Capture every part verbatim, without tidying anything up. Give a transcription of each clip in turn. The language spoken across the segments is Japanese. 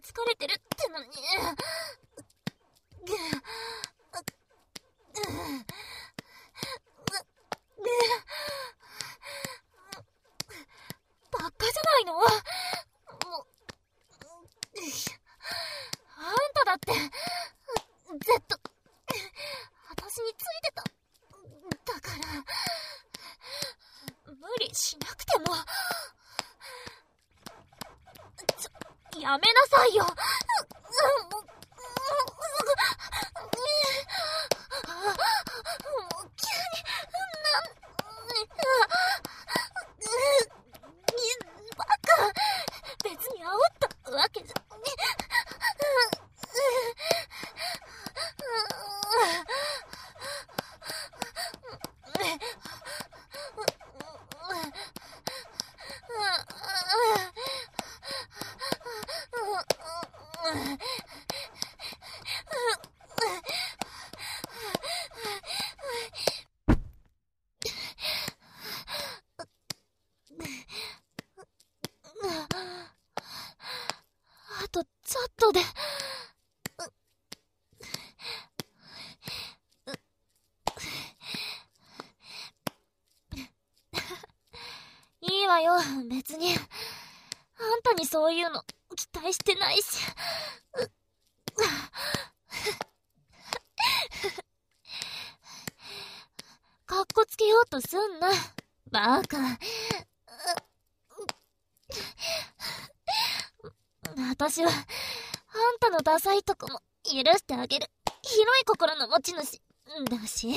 疲れてるってのに。バカじゃないの？もう、あんただって、ずっと、私についてた。だから、無理しなくても。ちょ、やめなさいよ。もう、急に、なん、バカ。別に煽ったわけじゃ、あとちょっとで。いいわよ、別に。あんたにそういうの期待してないし。かっこつけようとすんな、バカ。私は、あんたのダサいとこも許してあげる。広い心の持ち主、だし。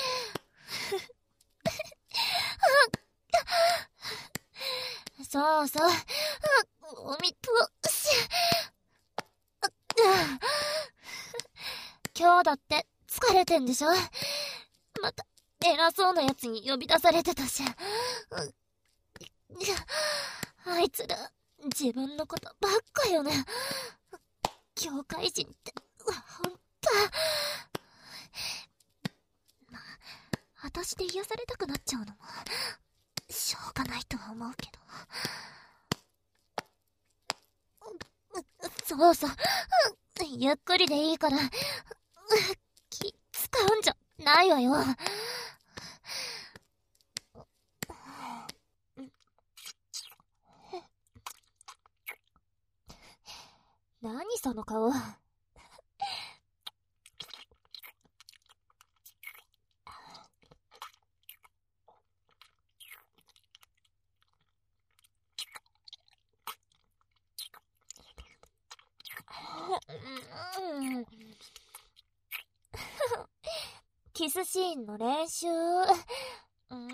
そうそう。お見通し。今日だって疲れてんでしょ？また偉そうなやつに呼び出されてたし。あいつら自分のことばっかよね。教会人ってほんと。まあ、私で癒されたくなっちゃうのもしょうがないとは思うけど。そうそう、ゆっくりでいいから。気使うんじゃないわよ。何その顔。キスシーンの練習。うん、うん、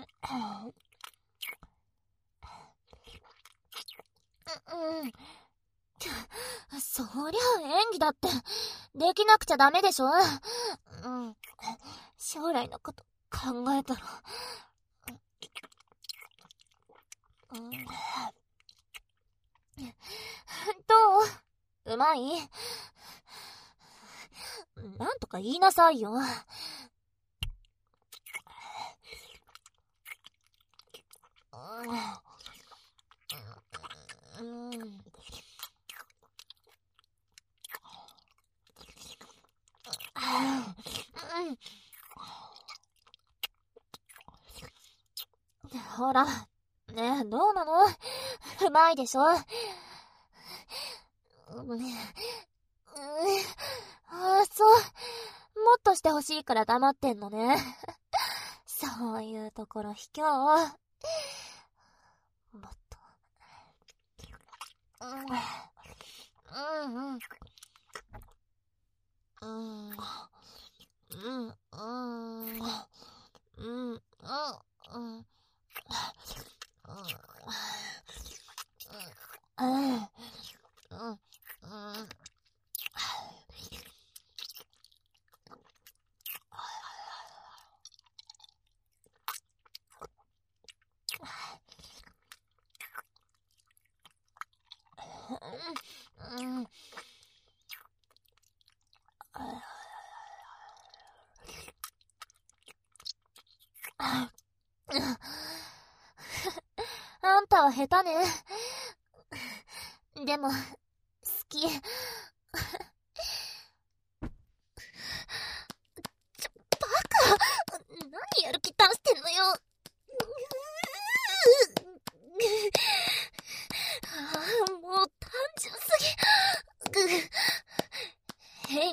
そりゃ演技だってできなくちゃダメでしょ。うん、将来のこと考えたら。うん、どう？うまい？なんとか言いなさいよ。うん、うん、ほら、ねえ、どうなの？うまいでしょ？うん、うん、ああ、そう。もっとしてほしいから黙ってんのね。そういうところ卑怯。もっと。うん、うん、うん。うん、うん、うん、うん、うん、うん。あんたは下手ね。でも、好き。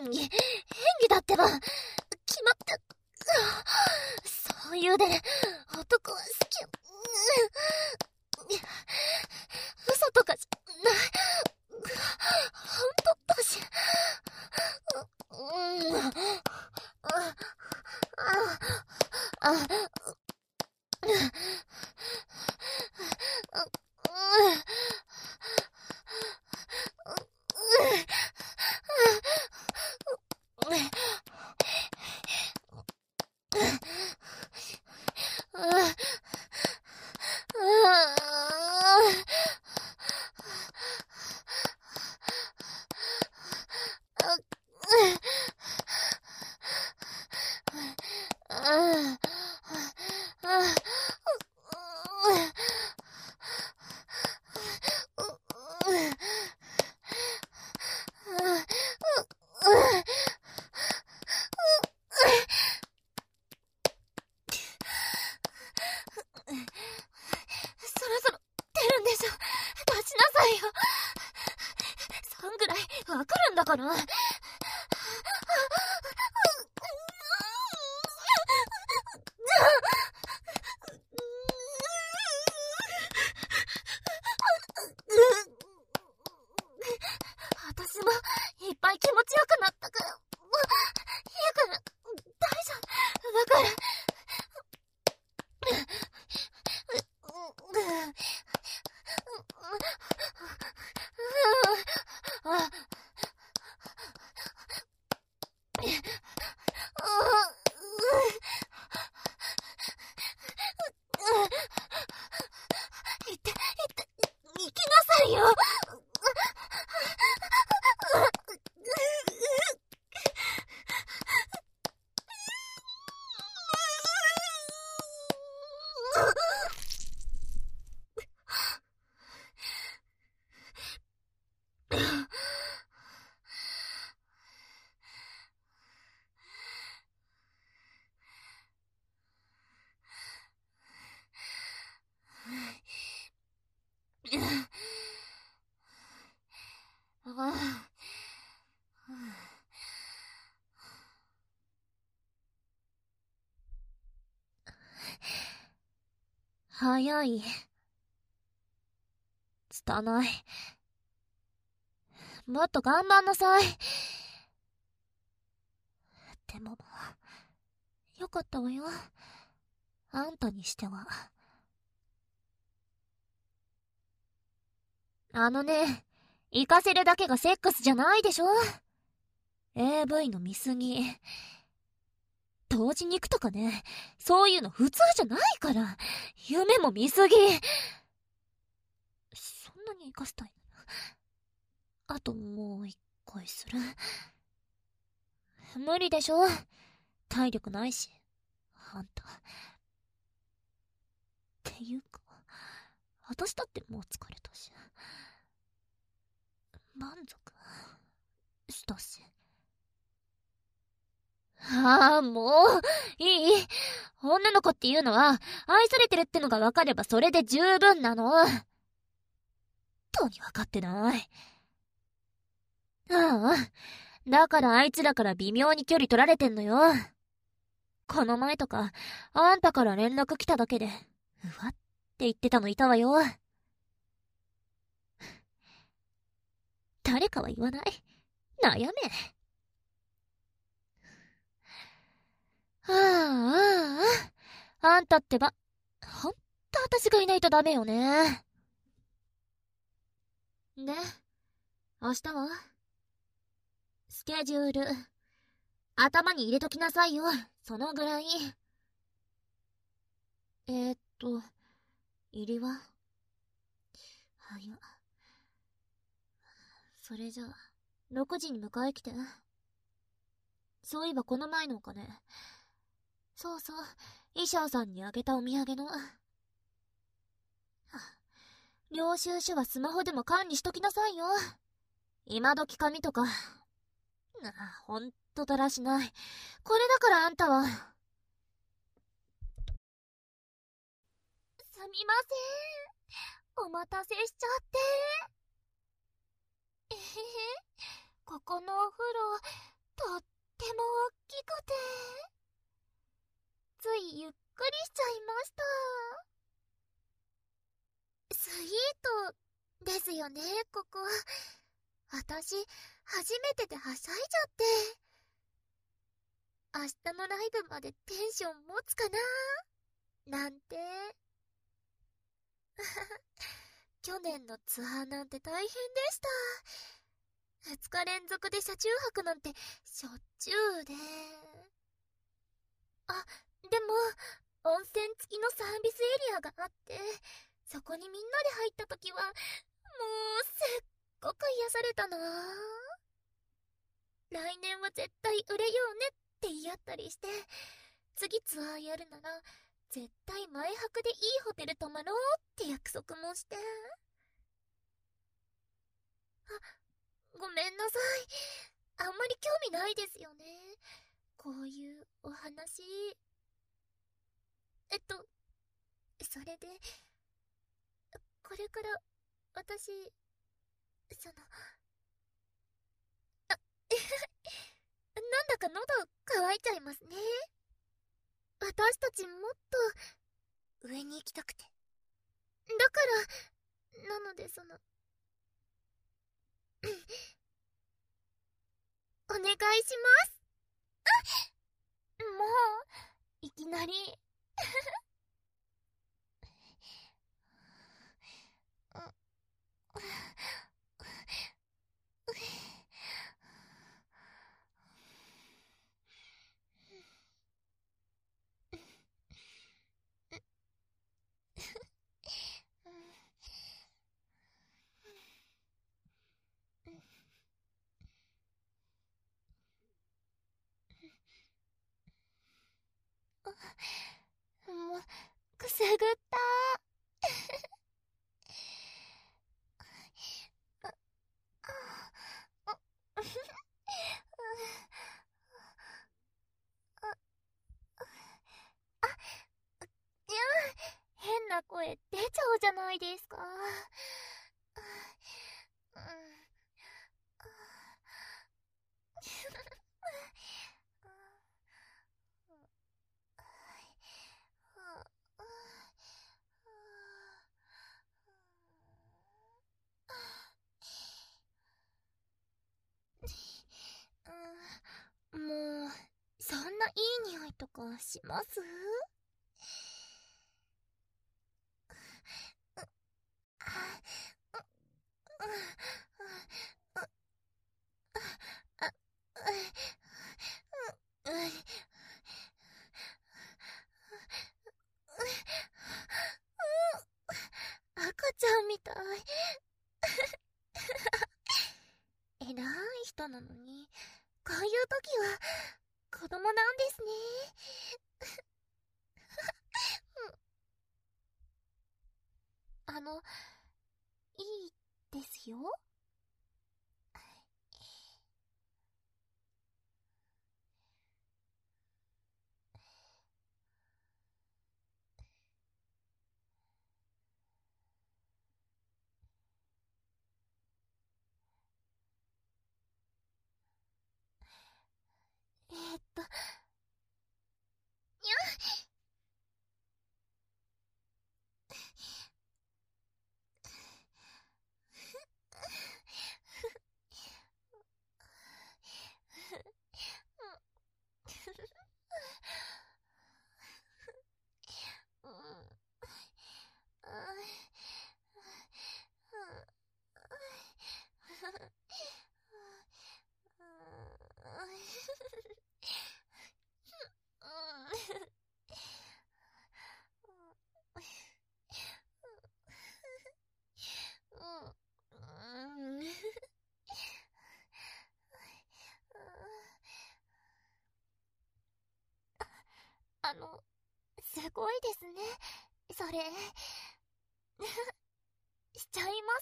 演技、演技だってば。決まって。そういうで、男は好き。嘘とかじゃない。本当だし。うん。あ、あ、あ、あ、そろそろ出るんでしょ。出しなさいよ。そんぐらいわかるんだから。私もいっぱい気持ちよくなったから。もういいから、大丈夫だから。行って、行って、行きなさいよ。早い。拙い。もっと頑張んなさい。でも、よかったわよ。あんたにしては。あのね、行かせるだけがセックスじゃないでしょ？ エーブイ の見過ぎ。同時に行くとかね、そういうの普通じゃないから。夢も見過ぎ。そんなに行かせたいの？あともう一回する。無理でしょ？体力ないし、あんた。っていうか、私だってもう疲れたし。満足したし。ああ、もう、いい。女の子っていうのは、愛されてるってのが分かればそれで十分なの。とに分かってない。ああ、だからあいつらから微妙に距離取られてんのよ。この前とか、あんたから連絡来ただけで、うわって言ってたのいたわよ。誰かは言わない。悩め。ああ、ああ、あんたってば、ほんと私がいないとダメよね。で、明日は？スケジュール、頭に入れときなさいよ、そのぐらい。えーっと、入りは？はや。それじゃあ、ろくじに迎え来て。そういえばこの前のお金。そうそう、衣装さんにあげたお土産の。領収書はスマホでも管理しときなさいよ。今時紙とか。あ、ほんとだらしない。これだからあんたは。すみません。お待たせしちゃって。えへへ。ここのお風呂、 くりしちゃいました。スイートですよね、ここ。私、初めてではしゃいじゃって。明日のライブまでテンション持つかななんて。去年のツアーなんて大変でした。二日連続で車中泊なんてしょっちゅうで。あ、でも、温泉付きのサービスエリアがあって、そこにみんなで入った時は、もうすっごく癒されたな。来年は絶対売れようねって言い合ったりして、次ツアーやるなら、絶対前泊でいいホテル泊まろうって約束もして。あ、ごめんなさい。あんまり興味ないですよね。こういうお話。えっと、それで、これから、私、その、あ、なんだか喉乾いちゃいますね。私たちもっと、上に行きたくて。だから、なのでその、お願いします。もう、いきなり。もう、くすぐった。いや、変な声出ちゃうじゃないですか。もう、そんないい匂いとかします？赤ちゃんみたい。偉い人なのに、こういう時は子供なんですね。あの、いいですよ。えー、っと、にゃあの、すごいですね。それ。しちゃいます？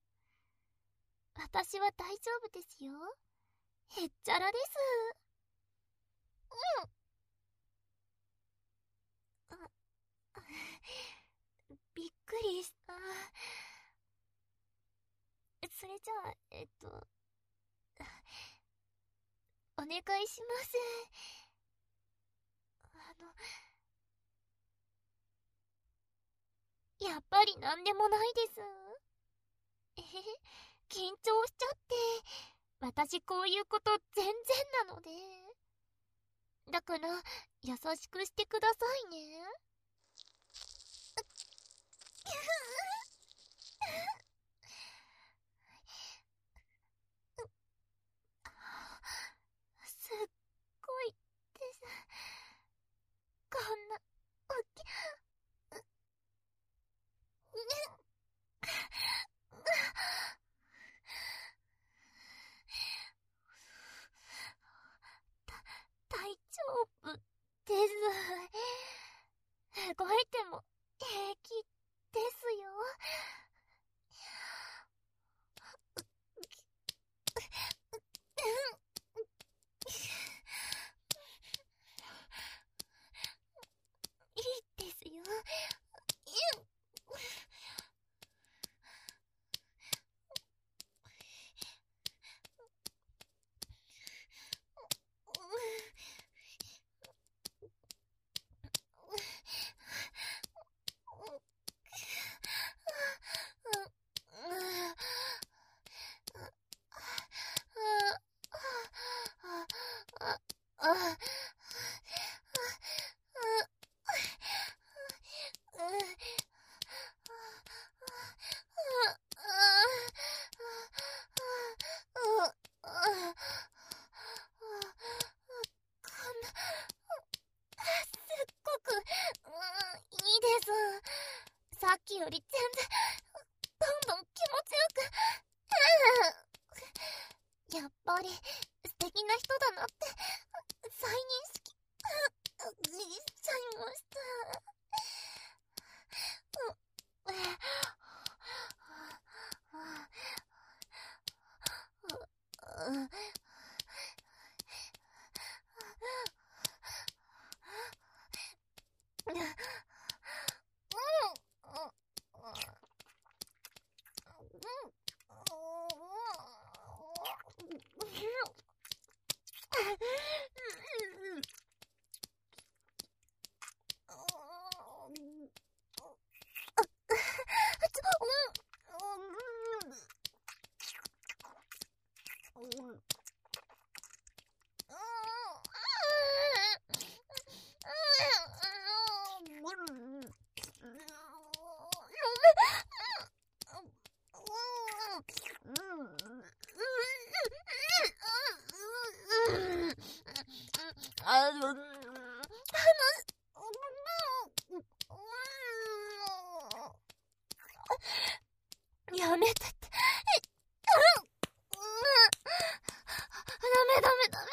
私は大丈夫ですよ。へっちゃらです。うん。びっくりした。それじゃあ、えっと、お願いします。あの、 やっぱりなんでもないです。えへへ、緊張しちゃって。私こういうこと全然なので。だから、優しくしてくださいね。すっごいです。こんな、おっき、大丈夫です。動いても平気ですよ。いいですよ。さっきより全然どんどん気持ちよくやっぱり素敵な人だなって再認識しちゃいました。やめてって。ダメダメダメ。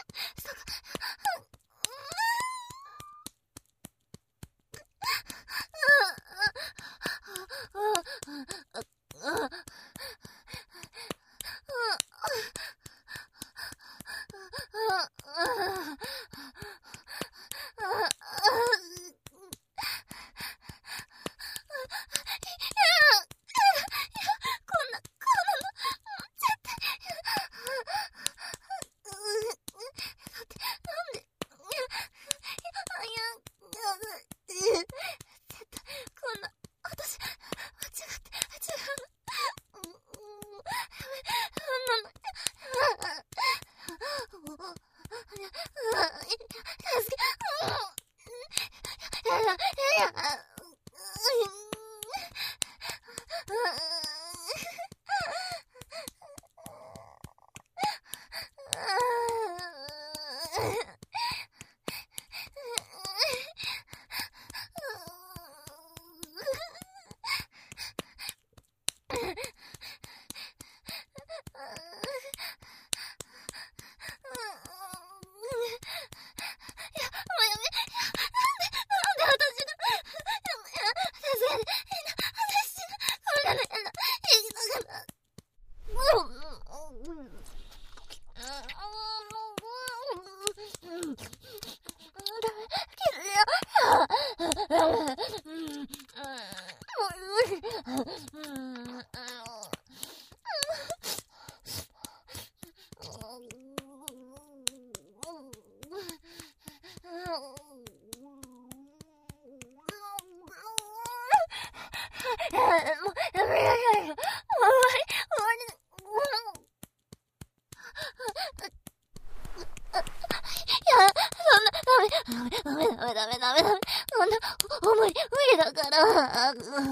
無理、無理だから。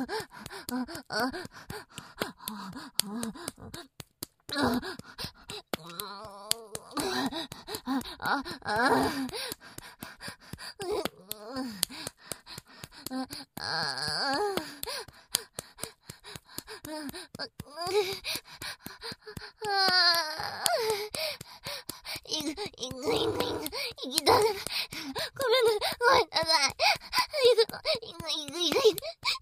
いぐ、いぐ、いぐ、いぐ、いぎだ。ごめんな、ごめんなさい。いぐ、いぐ、いぐ、いぐ、いぐ。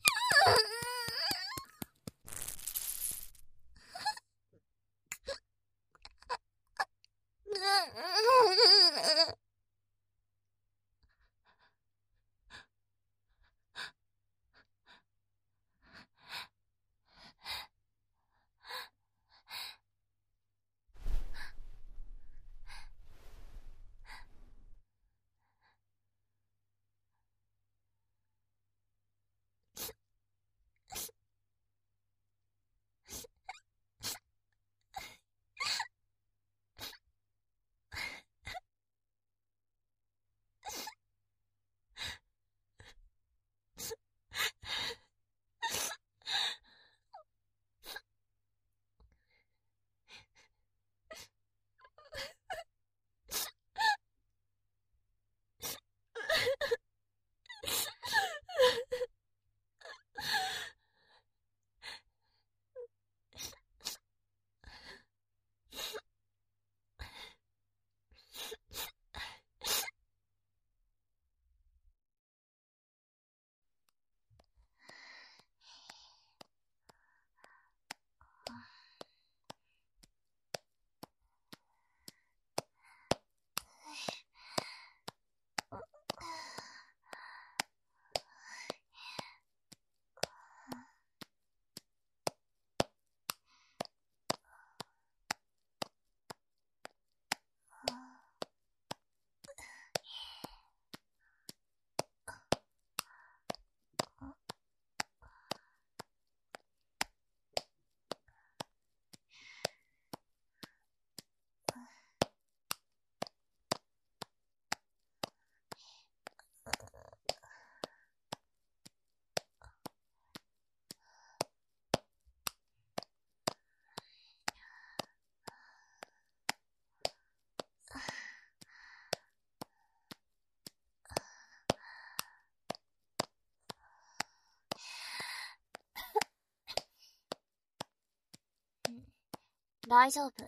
大丈夫。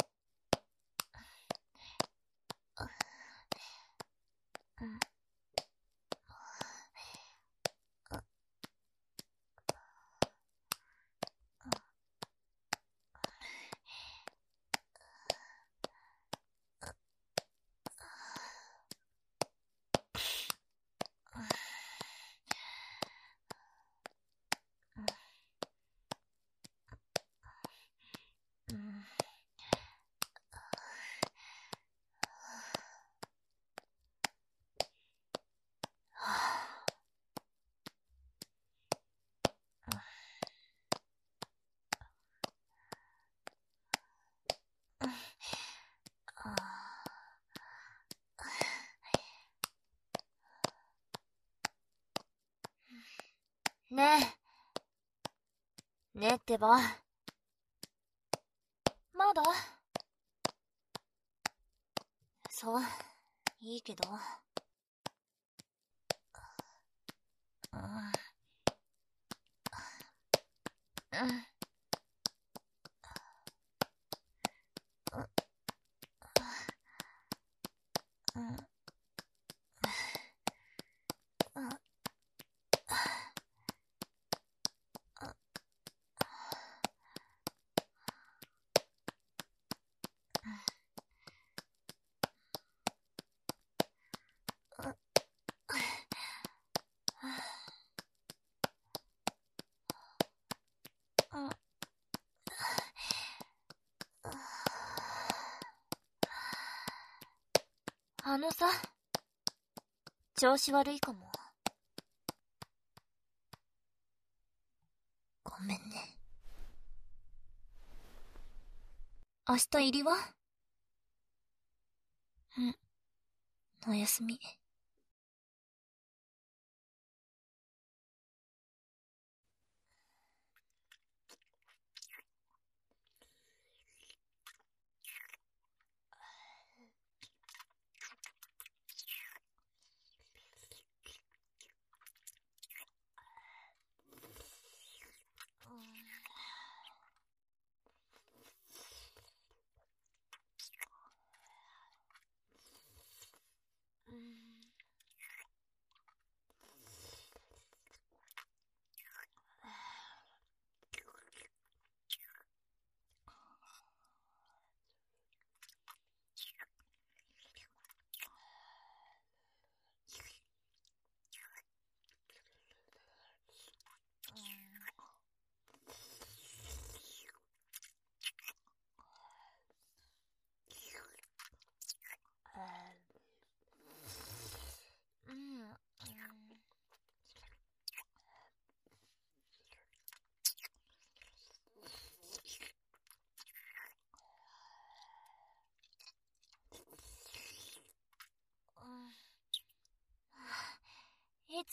ねえ。ねえってば。まだ？そう、いいけど。うん。うん。うん。あのさ、調子悪いかも。ごめんね。明日入りは？うん。おやすみ。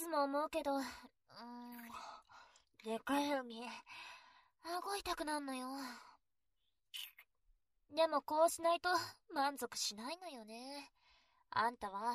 も思うけど、うーん、でかい海、顎痛くなんのよ。でもこうしないと満足しないのよね。あんたは。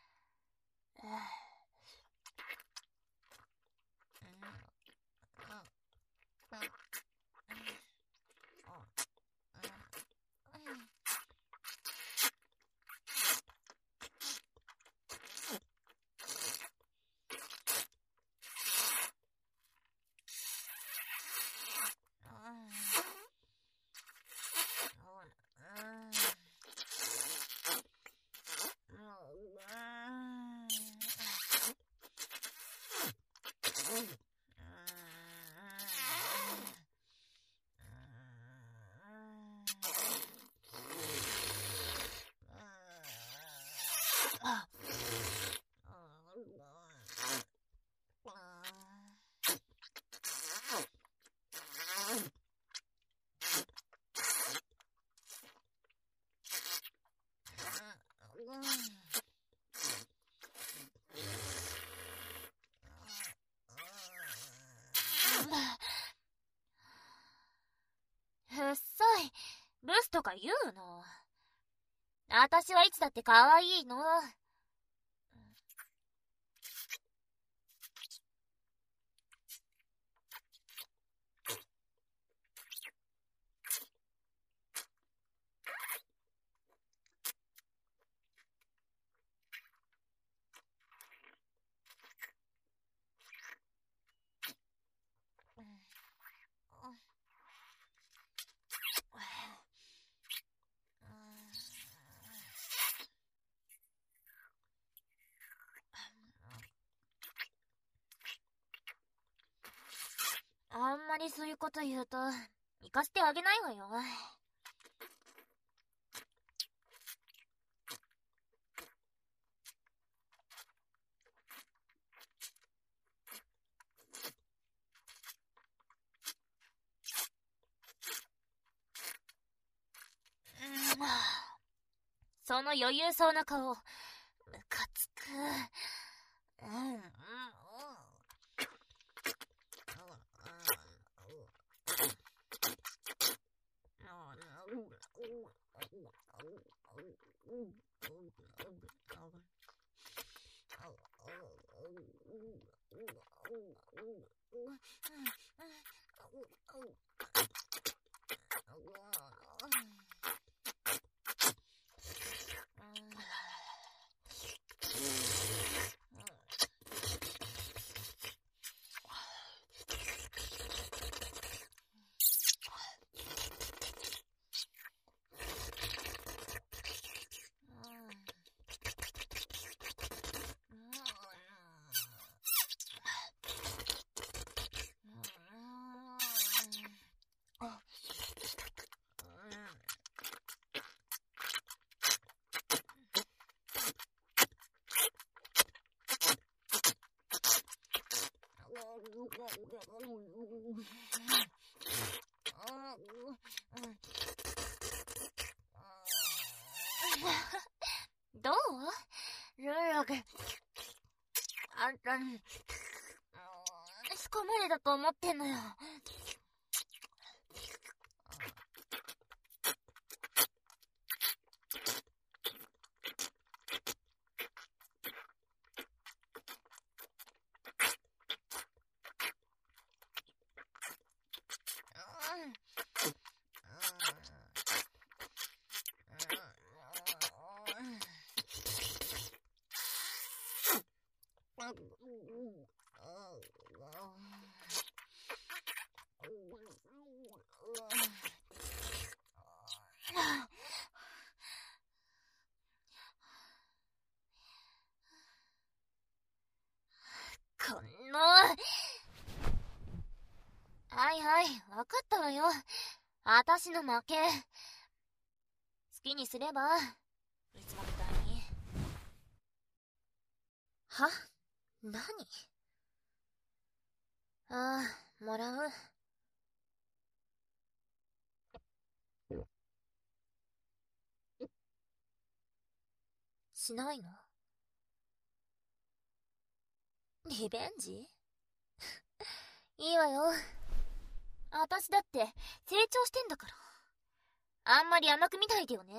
うっさい。ブスとか言うの。あたしはいつだって可愛いの。あんまりそういうこと言うと、行かせてあげないわよ。その余裕そうな顔、ムカつく。うんうんうん。どうルーログ。あんたに、しこまれだと思ってんのよ。この、はいはい、わかったわよ。あたしの負け。好きにすれば、いつもみたいに。は？何？ああ、もらう。しないの？ リベンジ？いいわよ。私だって成長してんだから。あんまり甘く見ないでよね。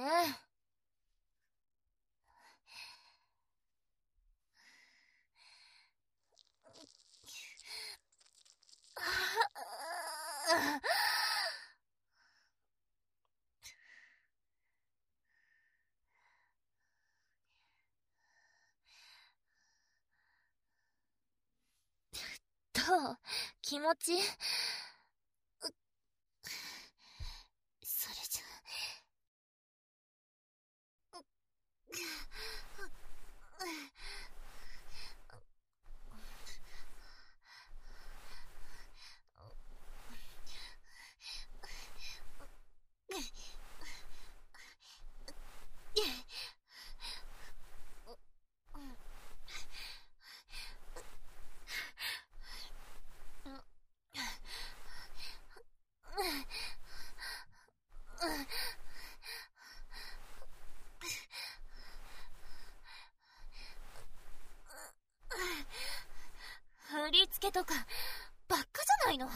どう？気持ち？それじゃ振り付けとかばっかじゃないの。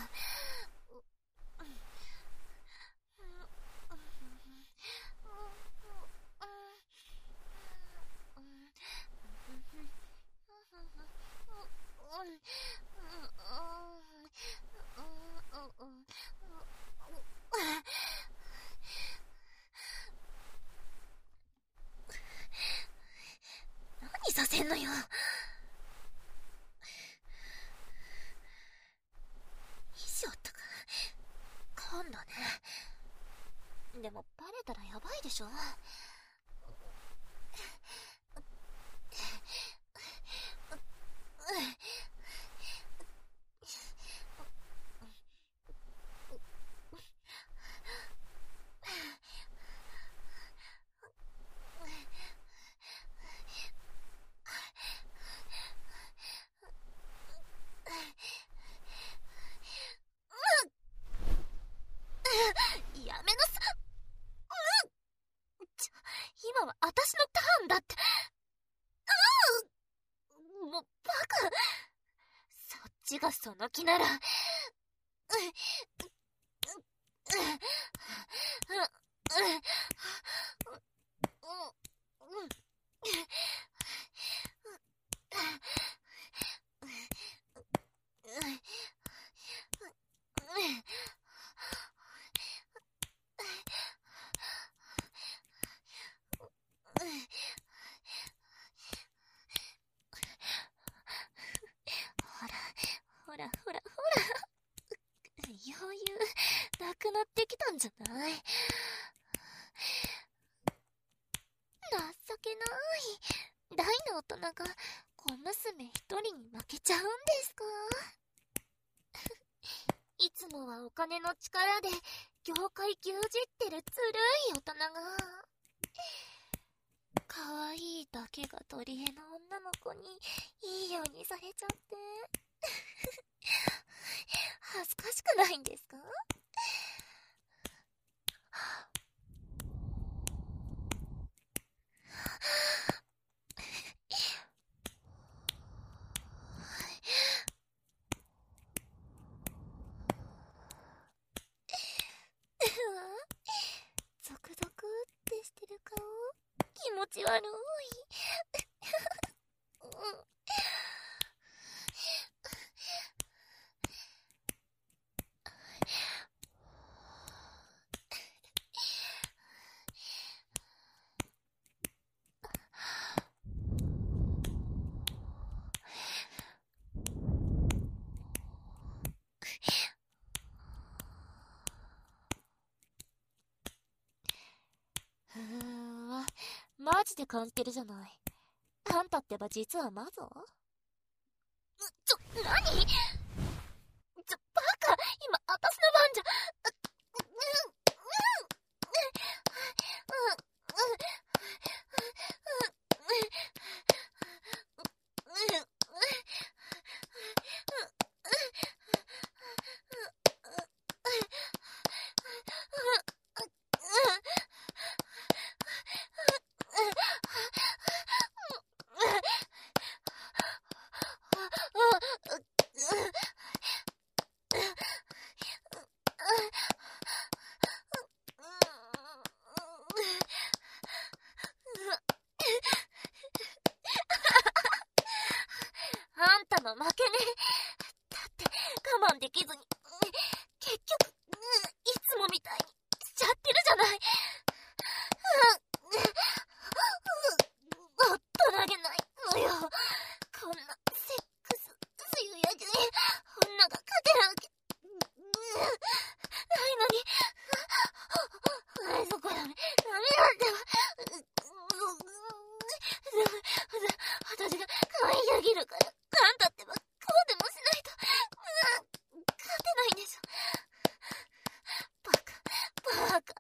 何させんのよ。衣装とか今度ね。でもバレたらやばいでしょ。やめなさ。うん。ちょ、今は私のターンだって。うん。もうバカ。そっちがその気なら。うん。ほらほらほらほら、余裕なくなってきたんじゃない？情けない。大の大人が小娘一人に負けちゃうんですか？いつもはお金の力で業界牛耳ってるずるい大人が、可愛いだけが取り柄の女の子にいいようにされちゃって恥ずかしくないんですか？ゾクゾクってしてる顔、気持ち悪い。うーん、マジで感じてるじゃない。あんたってば実はマゾ？ちょ、何？ちょ、バカ！今、私の番じゃ。 たの負けね。だって我慢できずに、結局、いつもみたいにしちゃってるじゃない。ほっとられないのよ。こんなセックスすゆやじに女が勝てるわけないのに。あそこダメ、ダメなんだよ。私が可愛すぎるから、なんだってばこうでもしないと、勝てないんでしょ。バカ、バカ。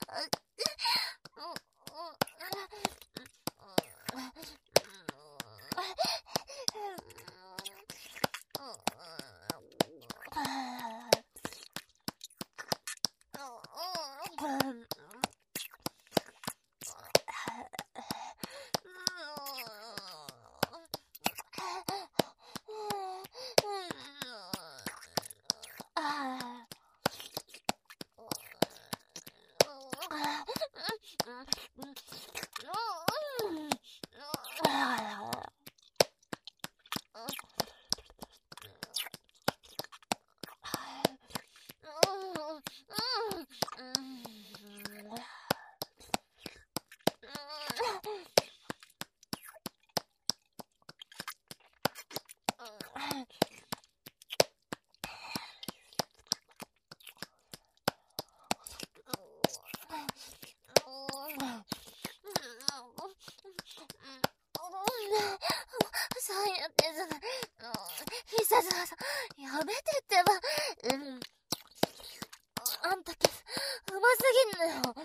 そうやってさ、必殺技やめてってば。うん、あんたってうますぎんのよ。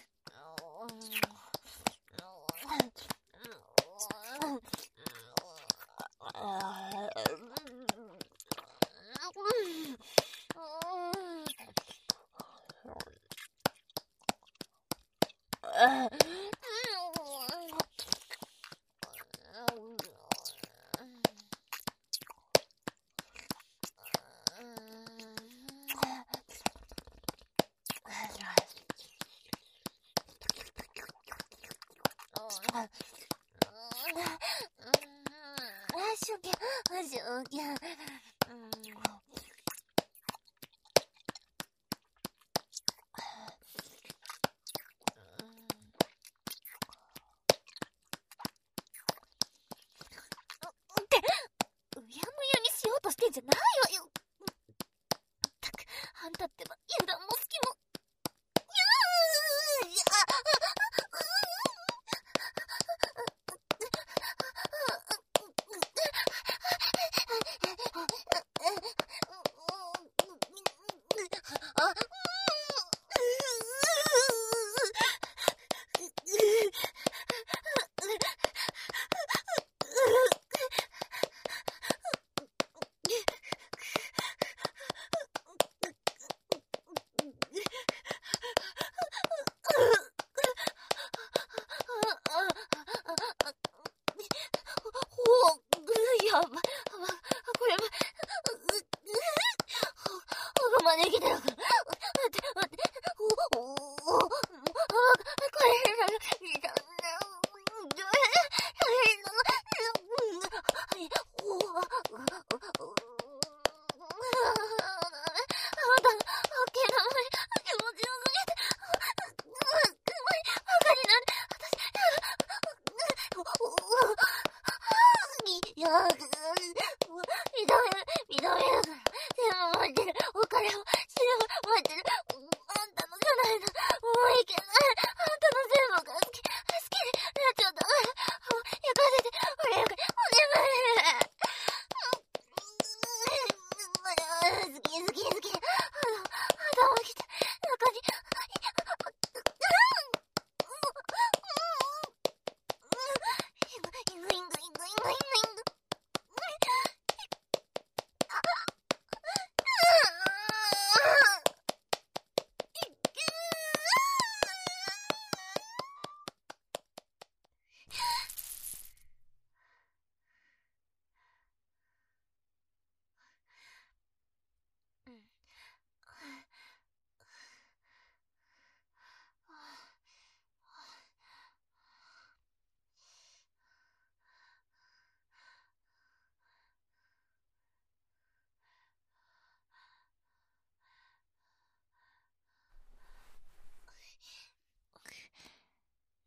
しょきゃ、しょきゃ。うやむやにしようとしてんじゃないわよ。ったく、あんたってば油断も隙も。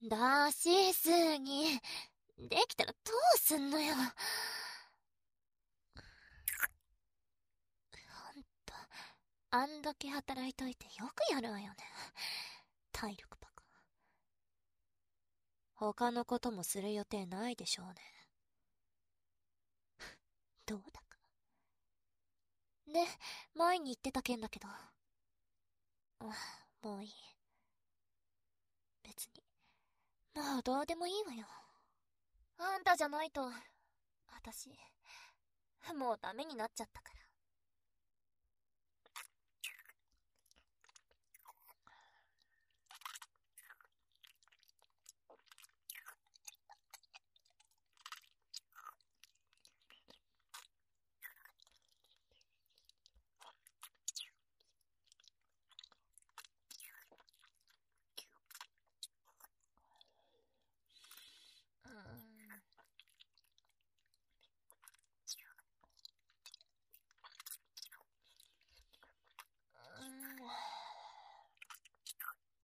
出しすぎ。できたらどうすんのよ。ほんと、あんだけ働いといてよくやるわよね。体力バカ。他のこともする予定ないでしょうね。どうだか。で、前に言ってた件だけど。あ、もういい。別に。もうどうでもいいわよ。あんたじゃないと、私、もうダメになっちゃったから。